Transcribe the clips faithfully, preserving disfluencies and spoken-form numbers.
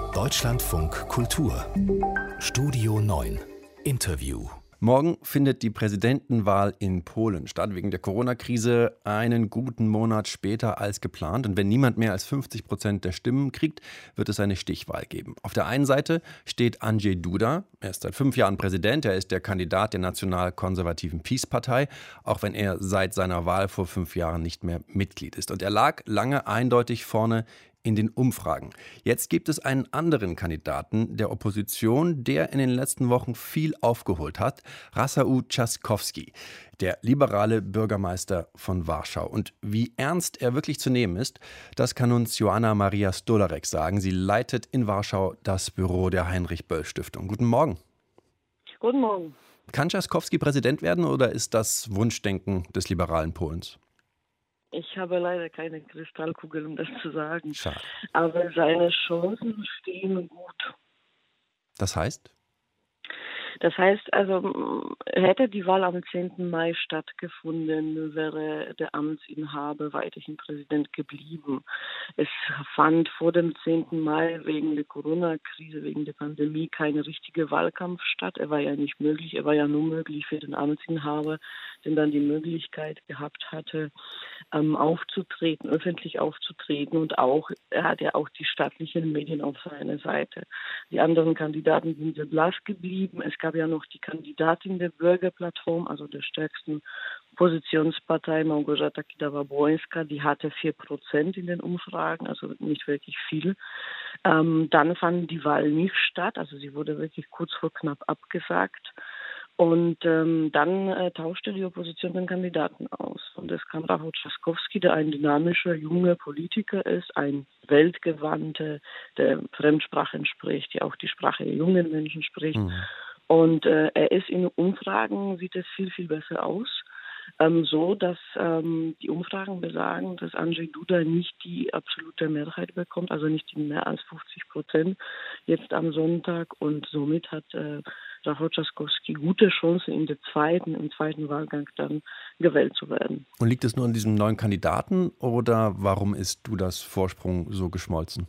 Deutschlandfunk Kultur Studio neun Interview. Morgen findet die Präsidentenwahl in Polen statt. Wegen der Corona-Krise einen guten Monat später als geplant. Und wenn niemand mehr als fünfzig Prozent der Stimmen kriegt, wird es eine Stichwahl geben. Auf der einen Seite steht Andrzej Duda. Er ist seit fünf Jahren Präsident. Er ist der Kandidat der national-konservativen PiS-Partei, auch wenn er seit seiner Wahl vor fünf Jahren nicht mehr Mitglied ist. Und er lag lange eindeutig vorne in den Umfragen. Jetzt gibt es einen anderen Kandidaten der Opposition, der in den letzten Wochen viel aufgeholt hat, Rafał Trzaskowski, der liberale Bürgermeister von Warschau. Und wie ernst er wirklich zu nehmen ist, das kann uns Joanna Maria Stolarek sagen. Sie leitet in Warschau das Büro der Heinrich-Böll-Stiftung. Guten Morgen. Guten Morgen. Kann Trzaskowski Präsident werden oder ist das Wunschdenken des liberalen Polens? Ich habe leider keine Kristallkugel, um das zu sagen. Schade. Aber seine Chancen stehen gut. Das heißt? Das heißt also, hätte die Wahl am zehnten Mai stattgefunden, wäre der Amtsinhaber weiterhin Präsident geblieben. Es fand vor dem zehnten Mai wegen der Corona-Krise, wegen der Pandemie kein richtiger Wahlkampf statt. Er war ja nicht möglich, er war ja nur möglich für den Amtsinhaber, der dann die Möglichkeit gehabt hatte, ähm, aufzutreten, öffentlich aufzutreten, und auch, er hat ja auch die staatlichen Medien auf seiner Seite. Die anderen Kandidaten sind sehr blass geblieben. Es gab ja noch die Kandidatin der Bürgerplattform, also der stärksten Oppositionspartei, Małgorzata Kidawa-Błońska, die hatte vier Prozent in den Umfragen, also nicht wirklich viel. Ähm, dann fand die Wahl nicht statt, also sie wurde wirklich kurz vor knapp abgesagt. Und ähm, dann äh, tauschte die Opposition den Kandidaten aus. Und es kam Rafał Trzaskowski, der ein dynamischer, junger Politiker ist, ein weltgewandter, der Fremdsprachen spricht, die auch die Sprache der jungen Menschen spricht. Mhm. Und äh, er ist in Umfragen, sieht es viel, viel besser aus. Ähm, so, dass ähm, die Umfragen besagen, dass Andrzej Duda nicht die absolute Mehrheit bekommt, also nicht die mehr als fünfzig Prozent jetzt am Sonntag. Und somit hat äh, Rafał Trzaskowski gute Chancen, in der zweiten, im zweiten Wahlgang dann gewählt zu werden. Und liegt es nur an diesem neuen Kandidaten oder warum ist Dudas Vorsprung so geschmolzen?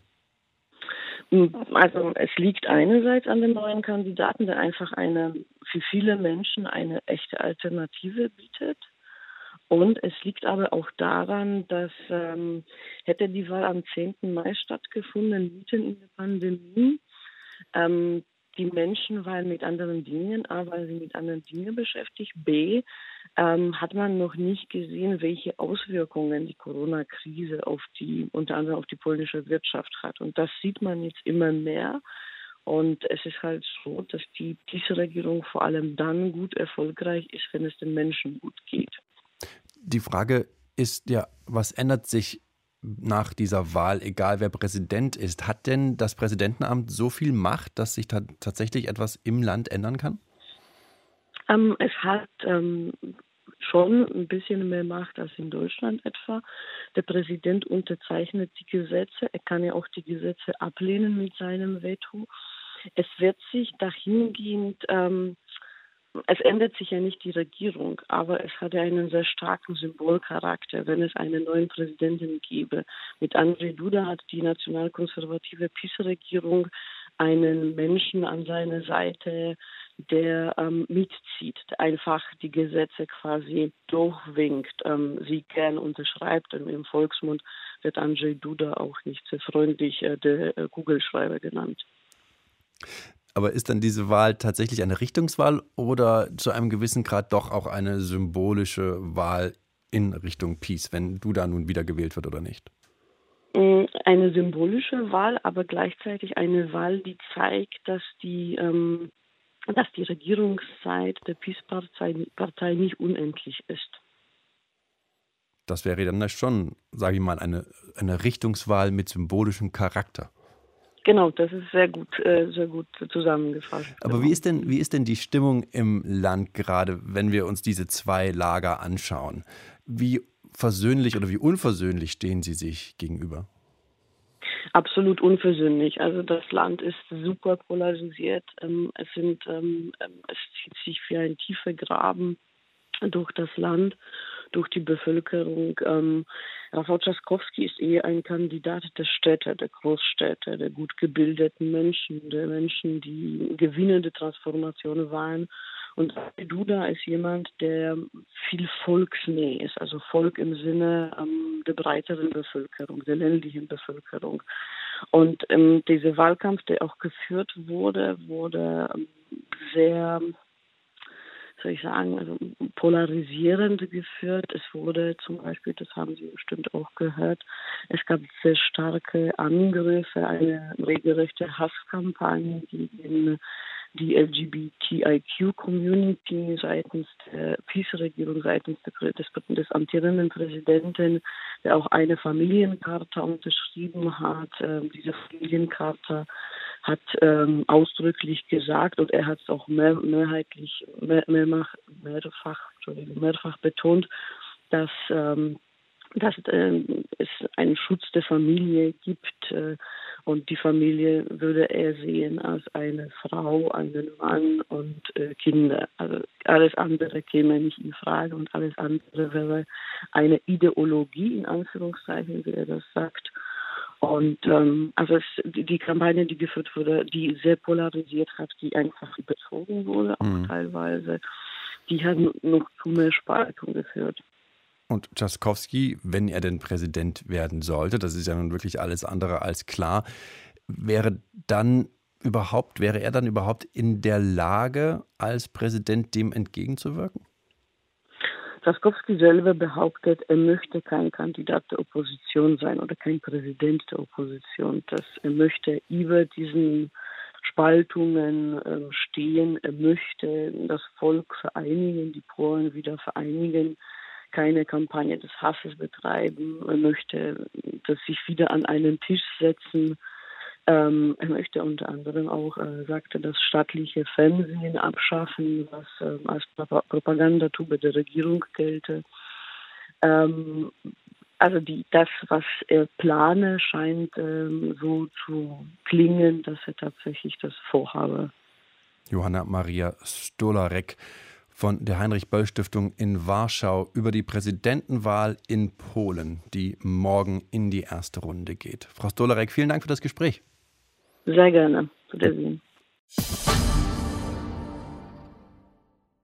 Also es liegt einerseits an dem neuen Kandidaten, der einfach eine für viele Menschen eine echte Alternative bietet. Und es liegt aber auch daran, dass ähm, hätte die Wahl am zehnten Mai stattgefunden, mitten in der Pandemie, ähm, die Menschen waren mit anderen Dingen, A, weil sie mit anderen Dingen beschäftigt, B, ähm, hat man noch nicht gesehen, welche Auswirkungen die Corona-Krise auf die, unter anderem auf die polnische Wirtschaft hat. Und das sieht man jetzt immer mehr. Und es ist halt so, dass die PiS-Regierung vor allem dann gut erfolgreich ist, wenn es den Menschen gut geht. Die Frage ist ja, was ändert sich nach dieser Wahl, egal wer Präsident ist? Hat denn das Präsidentenamt so viel Macht, dass sich ta- tatsächlich etwas im Land ändern kann? Ähm, es hat ähm, schon ein bisschen mehr Macht als in Deutschland etwa. Der Präsident unterzeichnet die Gesetze. Er kann ja auch die Gesetze ablehnen mit seinem Veto. Es wird sich dahingehend ähm, Es ändert sich ja nicht die Regierung, aber es hat ja einen sehr starken Symbolcharakter, wenn es einen neuen Präsidenten gäbe. Mit Andrzej Duda hat die nationalkonservative PiS-Regierung einen Menschen an seiner Seite, der ähm, mitzieht, der einfach die Gesetze quasi durchwinkt, ähm, sie gern unterschreibt. Und im Volksmund wird Andrzej Duda auch nicht sehr freundlich äh, der äh, Kugelschreiber genannt. Aber ist dann diese Wahl tatsächlich eine Richtungswahl oder zu einem gewissen Grad doch auch eine symbolische Wahl in Richtung PiS, wenn Duda nun wieder gewählt wird oder nicht? Eine symbolische Wahl, aber gleichzeitig eine Wahl, die zeigt, dass die, ähm, dass die Regierungszeit der PiS-Partei Partei nicht unendlich ist. Das wäre dann schon, sage ich mal, eine, eine Richtungswahl mit symbolischem Charakter. Genau, das ist sehr gut, äh, sehr gut zusammengefasst. Aber genau. wie ist denn, wie ist denn die Stimmung im Land gerade, wenn wir uns diese zwei Lager anschauen? Wie versöhnlich oder wie unversöhnlich stehen sie sich gegenüber? Absolut unversöhnlich. Also das Land ist super polarisiert. Ähm, es sind, ähm, es zieht sich wie ein tiefer Graben durch das Land. durch die Bevölkerung. Ähm, Rafał Trzaskowski ist eher ein Kandidat der Städte, der Großstädte, der gut gebildeten Menschen, der Menschen, die gewinnende Transformationen waren. Und Duda ist jemand, der viel volksnähe ist, also Volk im Sinne ähm, der breiteren Bevölkerung, der ländlichen Bevölkerung. Und ähm, dieser Wahlkampf, der auch geführt wurde, wurde ähm, sehr, soll ich sagen, also polarisierend geführt. Es wurde zum Beispiel, das haben Sie bestimmt auch gehört, es gab sehr starke Angriffe, eine regelrechte Hasskampagne gegen die L G B T I Q-Community seitens der PiS-Regierung, seitens des, des amtierenden Präsidenten, der auch eine Familiencharta unterschrieben hat. Ähm, diese Familiencharta hat ähm, ausdrücklich gesagt, und er hat es auch mehr, mehrheitlich, mehr, mehrfach, mehrfach, Entschuldigung, mehrfach betont, dass ähm, dass äh, es einen Schutz der Familie gibt, äh, und die Familie würde er sehen als eine Frau, einen Mann und äh, Kinder. Also alles andere käme nicht in Frage, und alles andere wäre eine Ideologie, in Anführungszeichen, wie er das sagt. Und ähm, also es, die, die Kampagne, die geführt wurde, die sehr polarisiert hat, die einfach überzogen wurde, auch mhm. teilweise, die hat noch zu mehr Spaltung geführt. Und Trzaskowski, wenn er denn Präsident werden sollte, das ist ja nun wirklich alles andere als klar, wäre dann überhaupt, wäre er dann überhaupt in der Lage, als Präsident dem entgegenzuwirken? Trzaskowski selber behauptet, er möchte kein Kandidat der Opposition sein oder kein Präsident der Opposition. Dass er möchte über diesen Spaltungen äh, stehen, er möchte das Volk vereinigen, die Polen wieder vereinigen, keine Kampagne des Hasses betreiben. Er möchte dass sich wieder an einen Tisch setzen. Ähm, er möchte unter anderem auch, äh, sagte, das staatliche Fernsehen abschaffen, was äh, als Propagandatube der Regierung gelte. Ähm, also die, das, was er plane, scheint ähm, so zu klingen, dass er tatsächlich das vorhabe. Johanna Maria Stolarek von der Heinrich-Böll-Stiftung in Warschau über die Präsidentenwahl in Polen, die morgen in die erste Runde geht. Frau Stolarek, vielen Dank für das Gespräch. Sehr gerne. Wiedersehen.